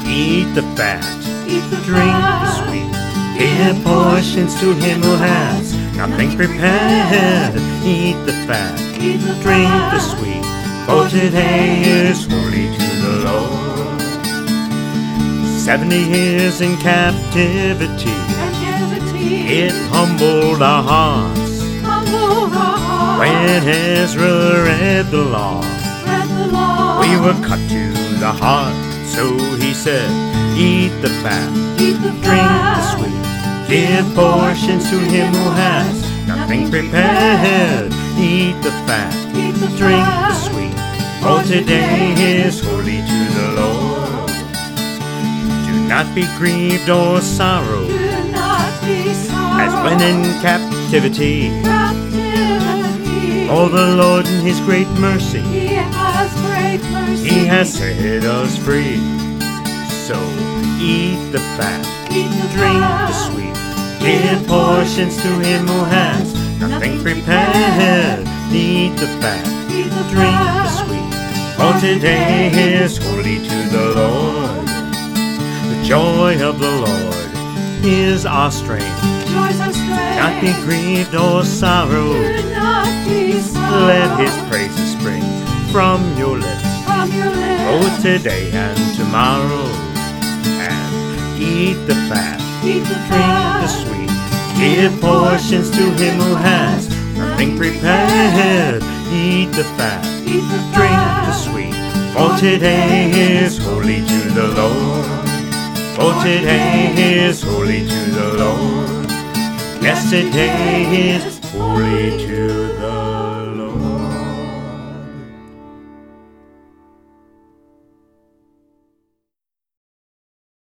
Eat the fat, Eat the drink the fat. sweet. Give portions to him who has nothing prepared. Eat the fat, Eat the drink fat. the sweet. For today is holy to the Lord. 70 years in captivity, Captivity. it humbled our hearts. Humbled our hearts. When Ezra read the law, Read the law. we were cut to the heart. So he said, eat the fat, Eat the drink fat. the sweet. Give portions to him who has nothing prepared. Eat the fat, Eat the drink the fat. sweet. For today is holy to the Lord. Do not be grieved or sorrowed Do not be sorry. as when in captivity. Captivity. For the Lord in his great mercy, He has great mercy. he has set us free. So eat the fat, Eat the drink fat. the sweet. Give portions to him who has nothing prepared. Eat the fat, Eat the drink fat. the sweet. For today is holy to the Lord. The joy of the Lord is our strength. Joys of strength. Not be grieved or sorrowed. Do not be sorry. Let his praises spring from your lips. From your lips. Both today and tomorrow. And eat the fat, Eat the drink fat. the sweet. Give portions to him who has nothing prepared. Eat the fat, Eat the drink fat. the sweet. For today is holy to the Lord. For today is holy to the Lord. Yes, today is holy to